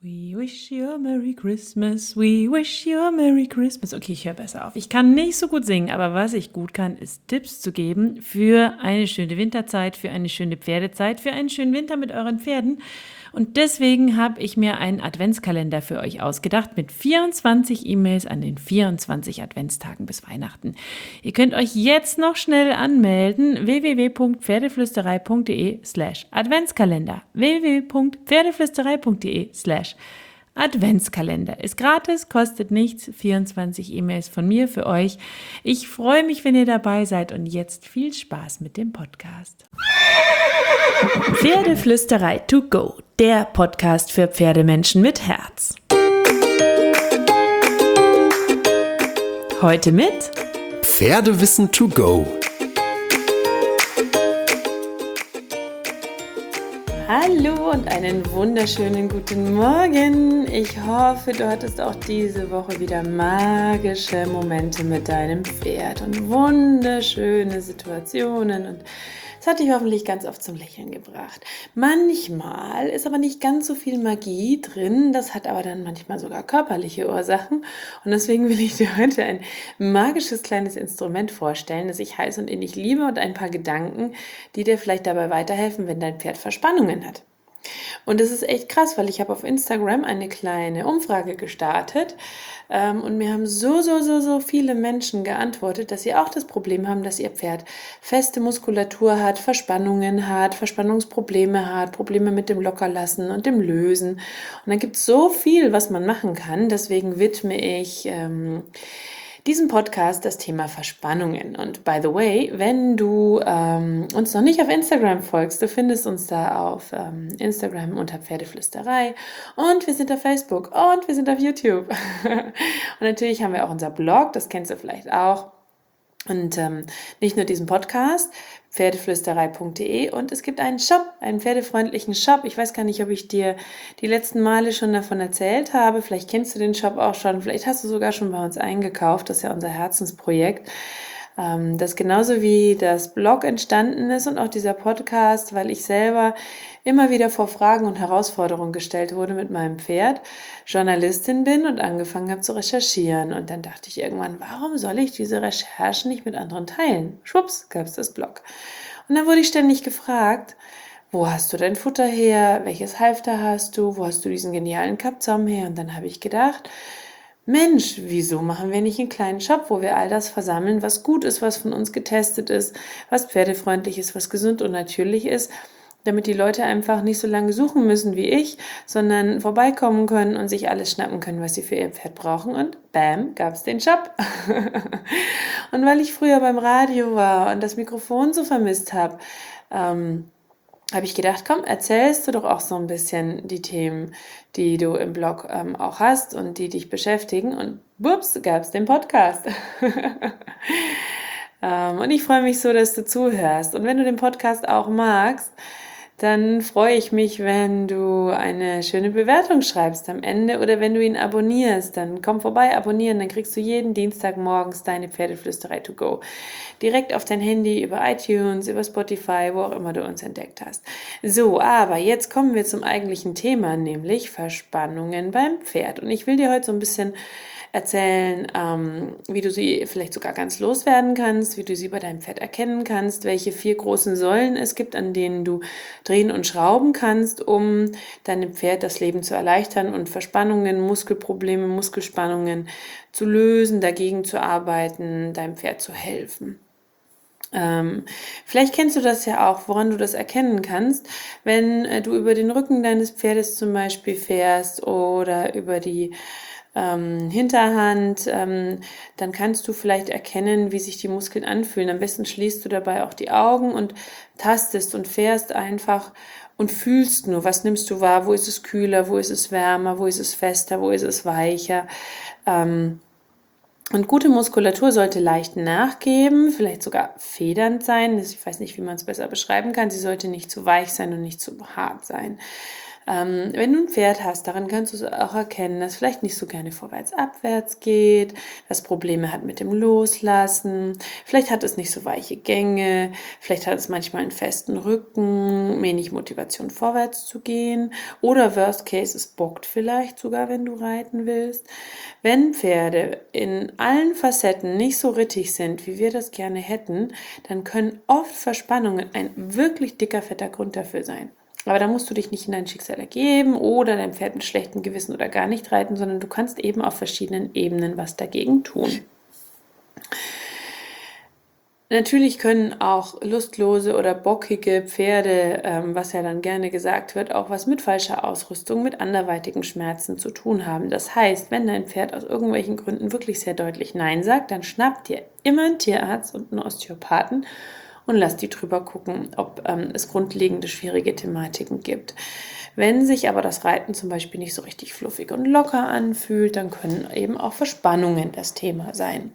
We wish you a Merry Christmas, we wish you a Merry Christmas. Okay, ich höre besser auf. Ich kann nicht so gut singen, aber was ich gut kann, ist Tipps zu geben für eine schöne Winterzeit, für eine schöne Pferdezeit, für einen schönen Winter mit euren Pferden. Und deswegen habe ich mir einen Adventskalender für euch ausgedacht mit 24 E-Mails an den 24 Adventstagen bis Weihnachten. Ihr könnt euch jetzt noch schnell anmelden. www.pferdeflüsterei.de/Adventskalender www.pferdeflüsterei.de/Adventskalender ist gratis, kostet nichts, 24 E-Mails von mir für euch. Ich freue mich, wenn ihr dabei seid und jetzt viel Spaß mit dem Podcast. Pferdeflüsterei to go, der Podcast für Pferdemenschen mit Herz. Heute mit Pferdewissen to go. Hallo und einen wunderschönen guten Morgen. Ich hoffe, du hattest auch diese Woche wieder magische Momente mit deinem Pferd und wunderschöne Situationen und es hat dich hoffentlich ganz oft zum Lächeln gebracht. Manchmal ist aber nicht ganz so viel Magie drin, das hat aber dann manchmal sogar körperliche Ursachen und deswegen will ich dir heute ein magisches kleines Instrument vorstellen, das ich heiß und innig liebe und ein paar Gedanken, die dir vielleicht dabei weiterhelfen, wenn dein Pferd Verspannungen hat. Und das ist echt krass, weil ich habe auf Instagram eine kleine Umfrage gestartet und mir haben so viele Menschen geantwortet, dass sie auch das Problem haben, dass ihr Pferd feste Muskulatur hat, Verspannungen hat, Verspannungsprobleme hat, Probleme mit dem Lockerlassen und dem Lösen. Und dann gibt es so viel, was man machen kann. Deswegen widme ich diesem Podcast das Thema Verspannungen. Und by the way, wenn du uns noch nicht auf Instagram folgst, du findest uns da auf Instagram unter Pferdeflüsterei und wir sind auf Facebook und wir sind auf YouTube. Und natürlich haben wir auch unser Blog, das kennst du vielleicht auch. Und nicht nur diesen Podcast, pferdeflüsterei.de und es gibt einen Shop, einen pferdefreundlichen Shop. Ich weiß gar nicht, ob ich dir die letzten Male schon davon erzählt habe. Vielleicht kennst du den Shop auch schon. Vielleicht hast du sogar schon bei uns eingekauft. Das ist ja unser Herzensprojekt. Das genauso wie das Blog entstanden ist und auch dieser Podcast, weil ich selber immer wieder vor Fragen und Herausforderungen gestellt wurde mit meinem Pferd, Journalistin bin und angefangen habe zu recherchieren. Und dann dachte ich irgendwann, warum soll ich diese Recherchen nicht mit anderen teilen? Schwupps, gab es das Blog. Und dann wurde ich ständig gefragt, wo hast du dein Futter her? Welches Halfter hast du? Wo hast du diesen genialen Kappzaum her? Und dann habe ich gedacht, Mensch, wieso machen wir nicht einen kleinen Shop, wo wir all das versammeln, was gut ist, was von uns getestet ist, was pferdefreundlich ist, was gesund und natürlich ist, damit die Leute einfach nicht so lange suchen müssen wie ich, sondern vorbeikommen können und sich alles schnappen können, was sie für ihr Pferd brauchen. Und bam, gab's den Shop. Und weil ich früher beim Radio war und das Mikrofon so vermisst habe, habe ich gedacht, komm, erzählst du doch auch so ein bisschen die Themen, die du im Blog auch hast und die dich beschäftigen. Und bups, gab es den Podcast. Und ich freue mich so, dass du zuhörst. Und wenn du den Podcast auch magst, dann freue ich mich, wenn du eine schöne Bewertung schreibst am Ende oder wenn du ihn abonnierst, dann komm vorbei, abonnieren, dann kriegst du jeden Dienstag morgens deine Pferdeflüsterei to go. Direkt auf dein Handy, über iTunes, über Spotify, wo auch immer du uns entdeckt hast. So, aber jetzt kommen wir zum eigentlichen Thema, nämlich Verspannungen beim Pferd. Und ich will dir heute so ein bisschen erzählen, wie du sie vielleicht sogar ganz loswerden kannst, wie du sie bei deinem Pferd erkennen kannst, welche 4 großen Säulen es gibt, an denen du drehen und schrauben kannst, um deinem Pferd das Leben zu erleichtern und Verspannungen, Muskelprobleme, Muskelspannungen zu lösen, dagegen zu arbeiten, deinem Pferd zu helfen. Vielleicht kennst du das ja auch, woran du das erkennen kannst, wenn du über den Rücken deines Pferdes zum Beispiel fährst oder über die Hinterhand, dann kannst du vielleicht erkennen, wie sich die Muskeln anfühlen. Am besten schließt du dabei auch die Augen und tastest und fährst einfach und fühlst nur, was nimmst du wahr, wo ist es kühler, wo ist es wärmer, wo ist es fester, wo ist es weicher. Und gute Muskulatur sollte leicht nachgeben, vielleicht sogar federnd sein. Ich weiß nicht, wie man es besser beschreiben kann. Sie sollte nicht zu weich sein und nicht zu hart sein. Wenn du ein Pferd hast, daran kannst du es auch erkennen, dass vielleicht nicht so gerne vorwärts-abwärts geht, dass Probleme hat mit dem Loslassen, vielleicht hat es nicht so weiche Gänge, vielleicht hat es manchmal einen festen Rücken, wenig Motivation vorwärts zu gehen oder worst case, es bockt vielleicht sogar, wenn du reiten willst. Wenn Pferde in allen Facetten nicht so rittig sind, wie wir das gerne hätten, dann können oft Verspannungen ein wirklich dicker, fetter Grund dafür sein. Aber da musst du dich nicht in dein Schicksal ergeben oder dein Pferd mit schlechtem Gewissen oder gar nicht reiten, sondern du kannst eben auf verschiedenen Ebenen was dagegen tun. Natürlich können auch lustlose oder bockige Pferde, was ja dann gerne gesagt wird, auch was mit falscher Ausrüstung, mit anderweitigen Schmerzen zu tun haben. Das heißt, wenn dein Pferd aus irgendwelchen Gründen wirklich sehr deutlich Nein sagt, dann schnapp dir immer einen Tierarzt und einen Osteopathen und lass die drüber gucken, ob es grundlegende schwierige Thematiken gibt. Wenn sich aber das Reiten zum Beispiel nicht so richtig fluffig und locker anfühlt, dann können eben auch Verspannungen das Thema sein.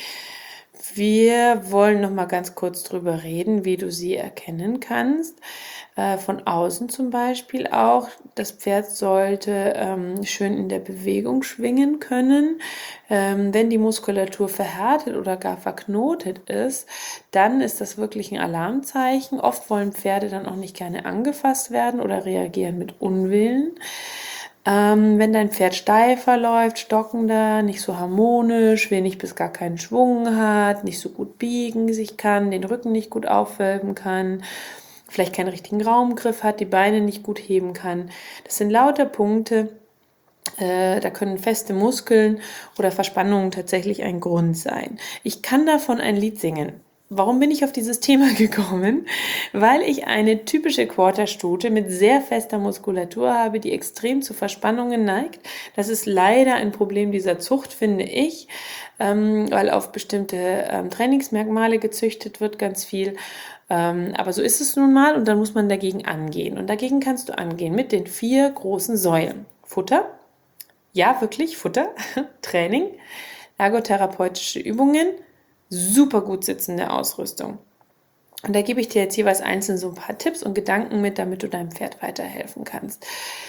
Wir wollen noch mal ganz kurz drüber reden, wie du sie erkennen kannst. Von außen zum Beispiel auch. Das Pferd sollte schön in der Bewegung schwingen können. Wenn die Muskulatur verhärtet oder gar verknotet ist, dann ist das wirklich ein Alarmzeichen. Oft wollen Pferde dann auch nicht gerne angefasst werden oder reagieren mit Unwillen. Wenn dein Pferd steifer läuft, stockender, nicht so harmonisch, wenig bis gar keinen Schwung hat, nicht so gut biegen sich kann, den Rücken nicht gut aufwölben kann, vielleicht keinen richtigen Raumgriff hat, die Beine nicht gut heben kann. Das sind lauter Punkte, da können feste Muskeln oder Verspannungen tatsächlich ein Grund sein. Ich kann davon ein Lied singen. Warum bin ich auf dieses Thema gekommen? Weil ich eine typische Quarterstute mit sehr fester Muskulatur habe, die extrem zu Verspannungen neigt. Das ist leider ein Problem dieser Zucht, finde ich, weil auf bestimmte Trainingsmerkmale gezüchtet wird, ganz viel. Aber so ist es nun mal und dann muss man dagegen angehen. Und dagegen kannst du angehen mit den 4 großen Säulen. Futter, ja wirklich Futter, Training, ergotherapeutische Übungen, super gut sitzende Ausrüstung. Und da gebe ich dir jetzt jeweils einzeln so ein paar Tipps und Gedanken mit, damit du deinem Pferd weiterhelfen kannst.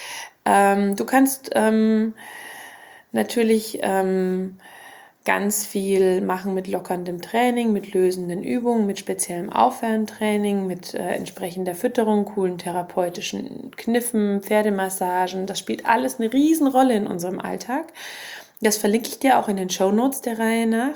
Du kannst natürlich ganz viel machen mit lockerndem Training, mit lösenden Übungen, mit speziellem Aufwärmtraining, mit entsprechender Fütterung, coolen therapeutischen Kniffen, Pferdemassagen. Das spielt alles eine Riesenrolle in unserem Alltag. Das verlinke ich dir auch in den Shownotes der Reihe nach.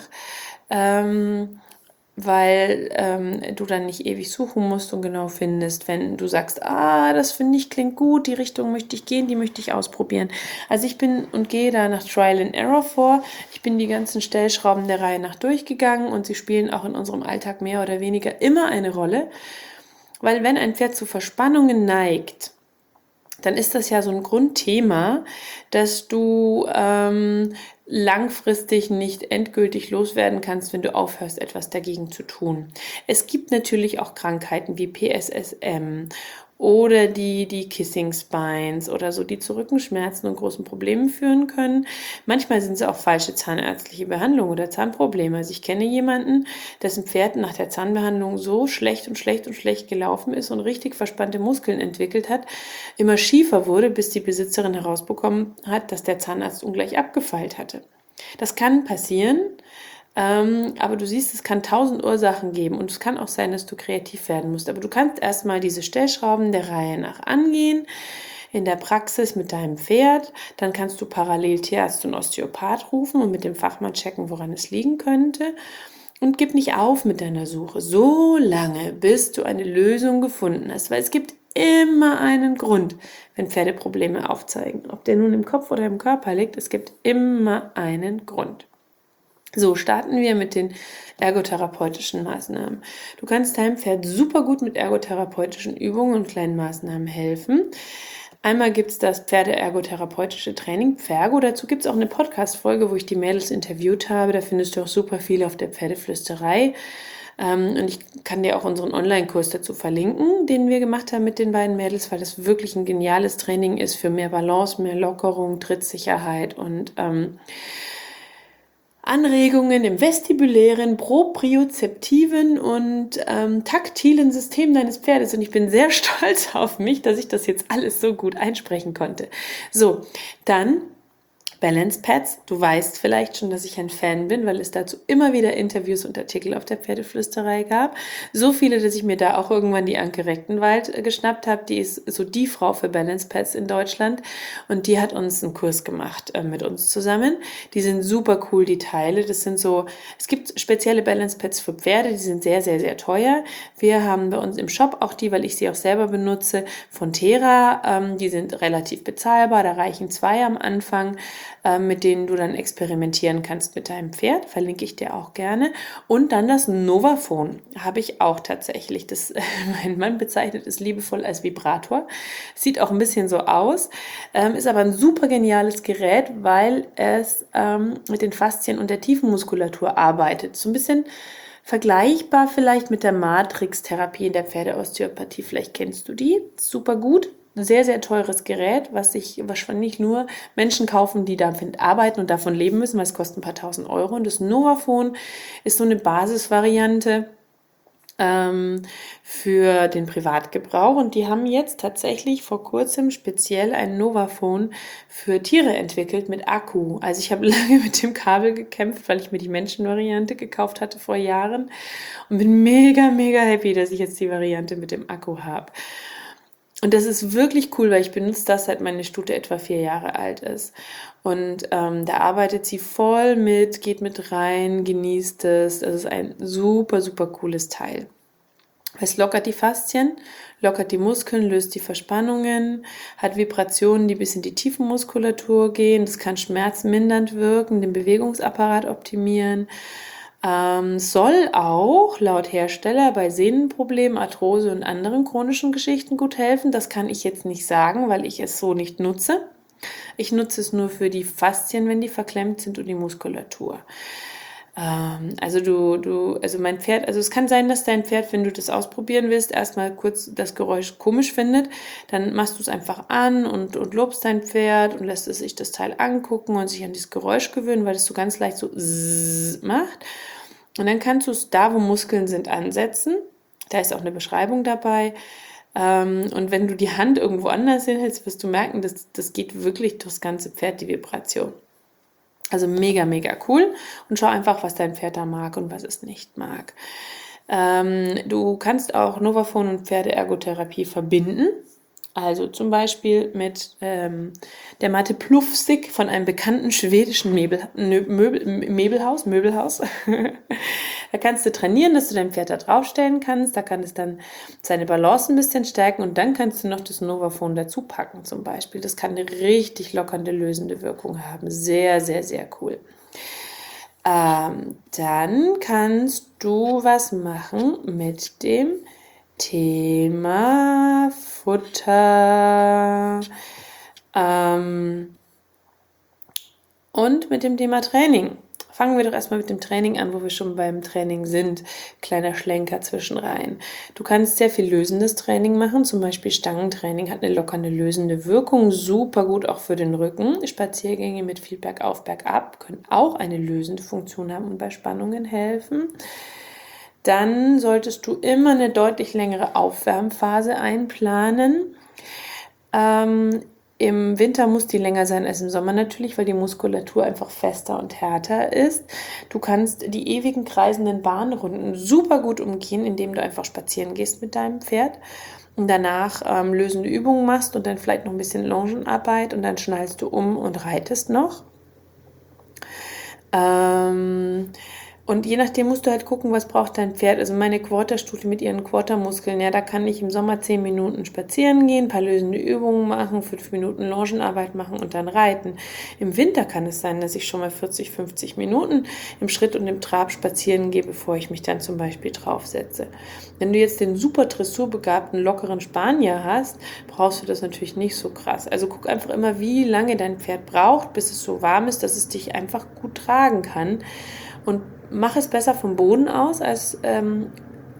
Weil du dann nicht ewig suchen musst und genau findest, wenn du sagst, das finde ich klingt gut, die Richtung möchte ich gehen, die möchte ich ausprobieren. Also ich bin und gehe da nach Trial and Error vor. Ich bin die ganzen Stellschrauben der Reihe nach durchgegangen und sie spielen auch in unserem Alltag mehr oder weniger immer eine Rolle, weil wenn ein Pferd zu Verspannungen neigt, dann ist das ja so ein Grundthema, dass du langfristig nicht endgültig loswerden kannst, wenn du aufhörst, etwas dagegen zu tun. Es gibt natürlich auch Krankheiten wie PSSM oder die Kissing Spines oder so, die zu Rückenschmerzen und großen Problemen führen können. Manchmal sind es auch falsche zahnärztliche Behandlungen oder Zahnprobleme. Also ich kenne jemanden, dessen Pferd nach der Zahnbehandlung so schlecht gelaufen ist und richtig verspannte Muskeln entwickelt hat, immer schiefer wurde, bis die Besitzerin herausbekommen hat, dass der Zahnarzt ungleich abgefeilt hatte. Das kann passieren. Aber du siehst, es kann 1000 Ursachen geben und es kann auch sein, dass du kreativ werden musst. Aber du kannst erstmal diese Stellschrauben der Reihe nach angehen, in der Praxis mit deinem Pferd. Dann kannst du parallel Tierarzt und Osteopath rufen und mit dem Fachmann checken, woran es liegen könnte. Und gib nicht auf mit deiner Suche, so lange, bis du eine Lösung gefunden hast, weil es gibt immer einen Grund, wenn Pferde Probleme aufzeigen. Ob der nun im Kopf oder im Körper liegt, es gibt immer einen Grund. So, starten wir mit den ergotherapeutischen Maßnahmen. Du kannst deinem Pferd super gut mit ergotherapeutischen Übungen und kleinen Maßnahmen helfen. Einmal gibt es das Pferde-ergotherapeutische Training, Pfergo. Dazu gibt es auch eine Podcast-Folge, wo ich die Mädels interviewt habe. Da findest du auch super viel auf der Pferdeflüsterei. Und ich kann dir auch unseren Online-Kurs dazu verlinken, den wir gemacht haben mit den beiden Mädels, weil das wirklich ein geniales Training ist für mehr Balance, mehr Lockerung, Trittsicherheit und Anregungen im vestibulären, propriozeptiven und taktilen System deines Pferdes. Und ich bin sehr stolz auf mich, dass ich das jetzt alles so gut einsprechen konnte. So, dann Balance Pads. Du weißt vielleicht schon, dass ich ein Fan bin, weil es dazu immer wieder Interviews und Artikel auf der Pferdeflüsterei gab. So viele, dass ich mir da auch irgendwann die Anke Rechtenwald geschnappt habe. Die ist so die Frau für Balance Pads in Deutschland und die hat uns einen Kurs gemacht mit uns zusammen. Die sind super cool, die Teile. Das sind so, es gibt spezielle Balance Pads für Pferde, die sind sehr, sehr, sehr teuer. Wir haben bei uns im Shop auch die, weil ich sie auch selber benutze, von Thera. Die sind relativ bezahlbar, da reichen 2 am Anfang, mit denen du dann experimentieren kannst mit deinem Pferd, verlinke ich dir auch gerne. Und dann das Novaphone habe ich auch tatsächlich. Mein Mann bezeichnet es liebevoll als Vibrator. Sieht auch ein bisschen so aus, ist aber ein super geniales Gerät, weil es mit den Faszien und der Tiefenmuskulatur arbeitet. So ein bisschen vergleichbar vielleicht mit der Matrix-Therapie in der Pferdeosteopathie. Vielleicht kennst du die. Super gut. Sehr, sehr teures Gerät, was sich wahrscheinlich nur Menschen kaufen, die damit arbeiten und davon leben müssen, weil es kostet ein paar tausend Euro. Und das Novaphone ist so eine Basisvariante für den Privatgebrauch. Und die haben jetzt tatsächlich vor kurzem speziell ein Novaphone für Tiere entwickelt mit Akku. Also ich habe lange mit dem Kabel gekämpft, weil ich mir die Menschenvariante gekauft hatte vor Jahren und bin mega, mega happy, dass ich jetzt die Variante mit dem Akku habe. Und das ist wirklich cool, weil ich benutze das, seit meine Stute etwa 4 Jahre alt ist. Und da arbeitet sie voll mit, geht mit rein, genießt es. Das ist ein super, super cooles Teil. Es lockert die Faszien, lockert die Muskeln, löst die Verspannungen, hat Vibrationen, die bis in die Tiefenmuskulatur gehen. Das kann schmerzmindernd wirken, den Bewegungsapparat optimieren. Soll auch laut Hersteller bei Sehnenproblemen, Arthrose und anderen chronischen Geschichten gut helfen. Das kann ich jetzt nicht sagen, weil ich es so nicht nutze. Ich nutze es nur für die Faszien, wenn die verklemmt sind, und die Muskulatur. Also mein Pferd, also es kann sein, dass dein Pferd, wenn du das ausprobieren willst, erstmal kurz das Geräusch komisch findet, dann machst du es einfach an und lobst dein Pferd und lässt es sich das Teil angucken und sich an dieses Geräusch gewöhnen, weil es so ganz leicht so zzzz macht. Und dann kannst du es da, wo Muskeln sind, ansetzen. Da ist auch eine Beschreibung dabei. Und wenn du die Hand irgendwo anders hinhältst, wirst du merken, das geht wirklich durchs ganze Pferd, die Vibration. Also mega, mega cool, und schau einfach, was dein Pferd da mag und was es nicht mag. Du kannst auch Novaphone und Pferdeergotherapie verbinden. Also zum Beispiel mit der Matte Plufsig von einem bekannten schwedischen Möbelhaus. Da kannst du trainieren, dass du dein Pferd da draufstellen kannst. Da kann es dann seine Balance ein bisschen stärken und dann kannst du noch das Novaphone dazu packen zum Beispiel. Das kann eine richtig lockernde, lösende Wirkung haben. Sehr, sehr, sehr cool. Dann kannst du was machen mit dem Thema Futter und mit dem Thema Training. Fangen wir doch erstmal mit dem Training an, wo wir schon beim Training sind. Kleiner Schlenker zwischenrein. Du kannst sehr viel lösendes Training machen, zum Beispiel Stangentraining hat eine lockernde, lösende Wirkung, super gut auch für den Rücken. Spaziergänge mit viel bergauf, bergab können auch eine lösende Funktion haben und bei Spannungen helfen. Dann solltest du immer eine deutlich längere Aufwärmphase einplanen. Im Winter muss die länger sein als im Sommer natürlich, weil die Muskulatur einfach fester und härter ist. Du kannst die ewigen kreisenden Bahnrunden super gut umgehen, indem du einfach spazieren gehst mit deinem Pferd und danach lösende Übungen machst und dann vielleicht noch ein bisschen Longenarbeit und dann schnallst du um und reitest noch. Und je nachdem musst du halt gucken, was braucht dein Pferd. Also meine Quarterstute mit ihren Quartermuskeln, ja, da kann ich im Sommer 10 Minuten spazieren gehen, ein paar lösende Übungen machen, 5 Minuten Longenarbeit machen und dann reiten. Im Winter kann es sein, dass ich schon mal 40, 50 Minuten im Schritt und im Trab spazieren gehe, bevor ich mich dann zum Beispiel draufsetze. Wenn du jetzt den super dressurbegabten, lockeren Spanier hast, brauchst du das natürlich nicht so krass. Also guck einfach immer, wie lange dein Pferd braucht, bis es so warm ist, dass es dich einfach gut tragen kann. Und mach es besser vom Boden aus, als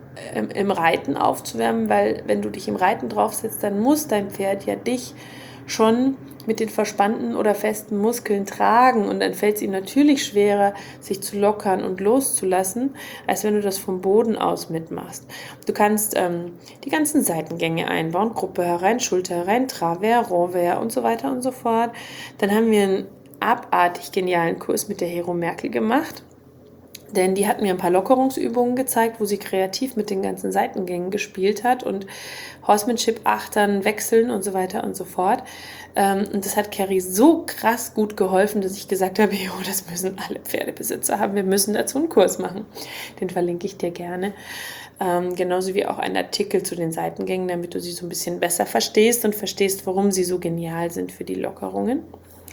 im Reiten aufzuwärmen, weil wenn du dich im Reiten draufsetzt, dann muss dein Pferd ja dich schon mit den verspannten oder festen Muskeln tragen und dann fällt es ihm natürlich schwerer, sich zu lockern und loszulassen, als wenn du das vom Boden aus mitmachst. Du kannst die ganzen Seitengänge einbauen, Gruppe herein, Schulter herein, Travers, Renvers und so weiter und so fort. Dann haben wir einen abartig genialen Kurs mit der Hero Merkel gemacht. Denn die hat mir ein paar Lockerungsübungen gezeigt, wo sie kreativ mit den ganzen Seitengängen gespielt hat und Horsemanship, Achtern, Wechseln und so weiter und so fort. Und das hat Carrie so krass gut geholfen, dass ich gesagt habe, jo, das müssen alle Pferdebesitzer haben. Wir müssen dazu einen Kurs machen. Den verlinke ich dir gerne. Genauso wie auch ein Artikel zu den Seitengängen, damit du sie so ein bisschen besser verstehst und verstehst, warum sie so genial sind für die Lockerungen.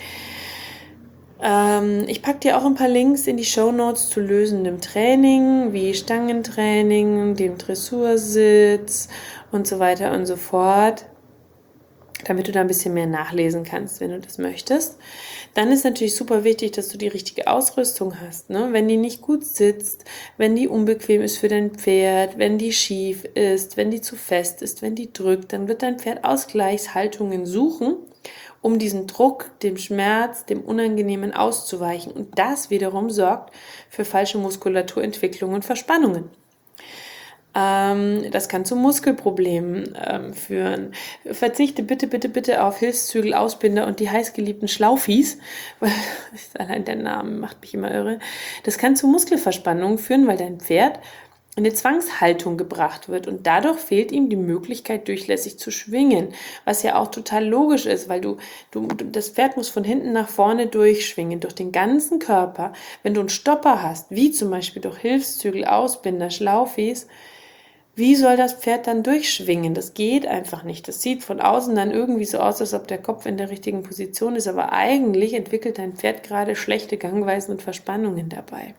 Ich packe dir auch ein paar Links in die Shownotes zu lösendem Training, wie Stangentraining, dem Dressursitz und so weiter und so fort, damit du da ein bisschen mehr nachlesen kannst, wenn du das möchtest. Dann ist natürlich super wichtig, dass du die richtige Ausrüstung hast, ne? Wenn die nicht gut sitzt, wenn die unbequem ist für dein Pferd, wenn die schief ist, wenn die zu fest ist, wenn die drückt, dann wird dein Pferd Ausgleichshaltungen suchen, um diesen Druck, dem Schmerz, dem Unangenehmen auszuweichen. Und das wiederum sorgt für falsche Muskulaturentwicklung und Verspannungen. Das kann zu Muskelproblemen führen. Verzichte bitte auf Hilfszügel, Ausbinder und die heißgeliebten Schlaufis. Allein der Name macht mich immer irre. Das kann zu Muskelverspannungen führen, weil dein Pferd in eine Zwangshaltung gebracht wird und dadurch fehlt ihm die Möglichkeit, durchlässig zu schwingen, was ja auch total logisch ist, weil das Pferd muss von hinten nach vorne durchschwingen, durch den ganzen Körper. Wenn du einen Stopper hast, wie zum Beispiel durch Hilfszügel, Ausbinder, Schlaufis, wie soll das Pferd dann durchschwingen? Das geht einfach nicht. Das sieht von außen dann irgendwie so aus, als ob der Kopf in der richtigen Position ist, aber eigentlich entwickelt dein Pferd gerade schlechte Gangweisen und Verspannungen dabei.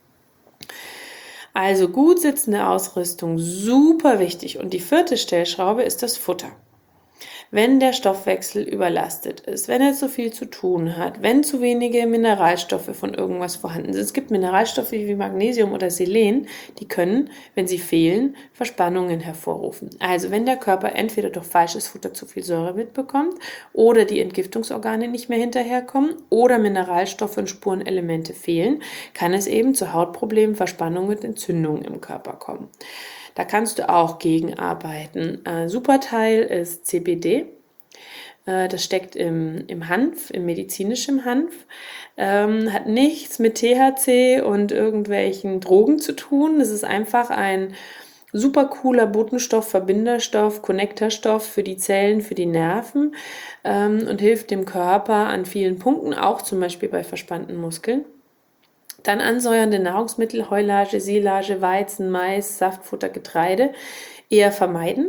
Also gut sitzende Ausrüstung, super wichtig. Und die 4. Stellschraube ist das Futter. Wenn der Stoffwechsel überlastet ist, wenn er zu viel zu tun hat, wenn zu wenige Mineralstoffe von irgendwas vorhanden sind. Es gibt Mineralstoffe wie Magnesium oder Selen, die können, wenn sie fehlen, Verspannungen hervorrufen. Also wenn der Körper entweder durch falsches Futter zu viel Säure mitbekommt oder die Entgiftungsorgane nicht mehr hinterherkommen oder Mineralstoffe und Spurenelemente fehlen, kann es eben zu Hautproblemen, Verspannungen und Entzündungen im Körper kommen. Da kannst du auch gegenarbeiten. Super Teil ist CBD. Das steckt im Hanf, im medizinischen Hanf. Hat nichts mit THC und irgendwelchen Drogen zu tun. Es ist einfach ein super cooler Botenstoff, Verbinderstoff, Konnektorstoff für die Zellen, für die Nerven und hilft dem Körper an vielen Punkten, auch zum Beispiel bei verspannten Muskeln. Dann ansäuernde Nahrungsmittel, Heulage, Silage, Weizen, Mais, Saftfutter, Getreide eher vermeiden.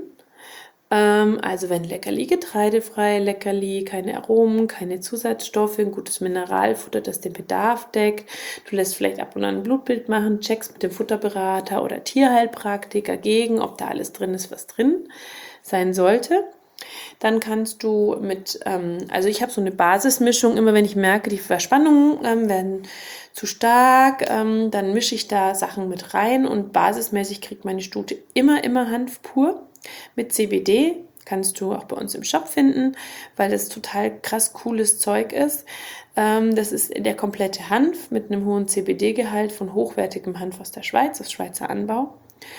Also wenn Leckerli, getreidefrei Leckerli, keine Aromen, keine Zusatzstoffe, ein gutes Mineralfutter, das den Bedarf deckt. Du lässt vielleicht ab und an ein Blutbild machen, checkst mit dem Futterberater oder Tierheilpraktiker gegen, ob da alles drin ist, was drin sein sollte. Dann kannst du also ich habe so eine Basismischung, immer wenn ich merke, die Verspannungen werden zu stark, dann mische ich da Sachen mit rein und basismäßig kriegt meine Stute immer Hanf pur mit CBD. Kannst du auch bei uns im Shop finden, weil das total krass cooles Zeug ist. Das ist der komplette Hanf mit einem hohen CBD-Gehalt von hochwertigem Hanf aus der Schweiz, aus Schweizer Anbau.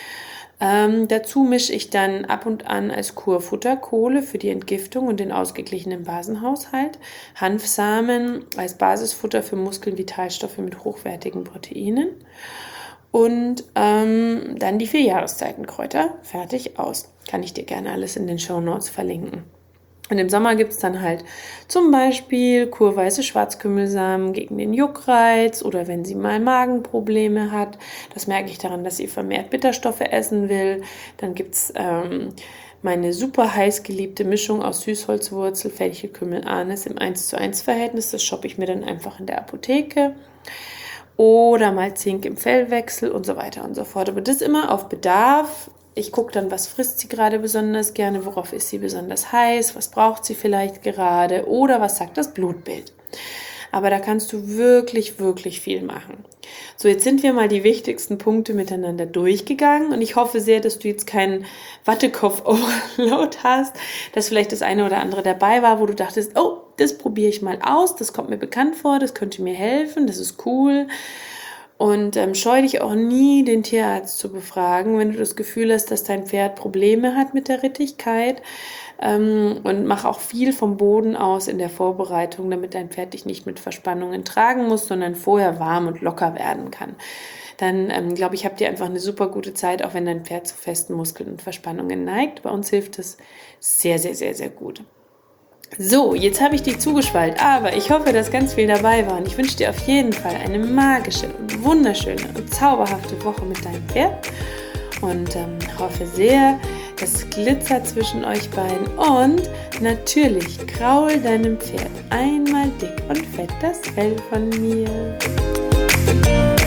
Dazu mische ich dann ab und an als Kur Futterkohle für die Entgiftung und den ausgeglichenen Basenhaushalt, Hanfsamen als Basisfutter für Muskeln, Vitalstoffe mit hochwertigen Proteinen und dann die 4 Jahreszeitenkräuter, fertig, aus. Kann ich dir gerne alles in den Shownotes verlinken. Und im Sommer gibt es dann halt zum Beispiel kurweiße Schwarzkümmelsamen gegen den Juckreiz oder wenn sie mal Magenprobleme hat. Das merke ich daran, dass sie vermehrt Bitterstoffe essen will. Dann gibt es meine super heiß geliebte Mischung aus Süßholzwurzel, Fenchelkümmel, Anis im 1:1 Verhältnis. Das shoppe ich mir dann einfach in der Apotheke. Oder mal Zink im Fellwechsel und so weiter und so fort. Aber das immer auf Bedarf. Ich gucke dann, was frisst sie gerade besonders gerne, worauf ist sie besonders heiß, was braucht sie vielleicht gerade oder was sagt das Blutbild. aber da kannst du wirklich, wirklich viel machen. So, jetzt sind wir mal die wichtigsten Punkte miteinander durchgegangen und ich hoffe sehr, dass du jetzt keinen Wattekopf-Overload hast, dass vielleicht das eine oder andere dabei war, wo du dachtest, oh, das probiere ich mal aus, das kommt mir bekannt vor, das könnte mir helfen, das ist cool. Und scheu dich auch nie, den Tierarzt zu befragen, wenn du das Gefühl hast, dass dein Pferd Probleme hat mit der Rittigkeit. Und mach auch viel vom Boden aus in der Vorbereitung, damit dein Pferd dich nicht mit Verspannungen tragen muss, sondern vorher warm und locker werden kann. Dann, glaube ich, habt ihr einfach eine super gute Zeit, auch wenn dein Pferd zu festen Muskeln und Verspannungen neigt. Bei uns hilft das sehr, sehr, sehr, sehr gut. So, jetzt habe ich dich zugeschwallt, aber ich hoffe, dass ganz viel dabei war und ich wünsche dir auf jeden Fall eine magische und wunderschöne und zauberhafte Woche mit deinem Pferd und hoffe sehr, dass es glitzert zwischen euch beiden und natürlich kraul deinem Pferd einmal dick und fett das Fell von mir.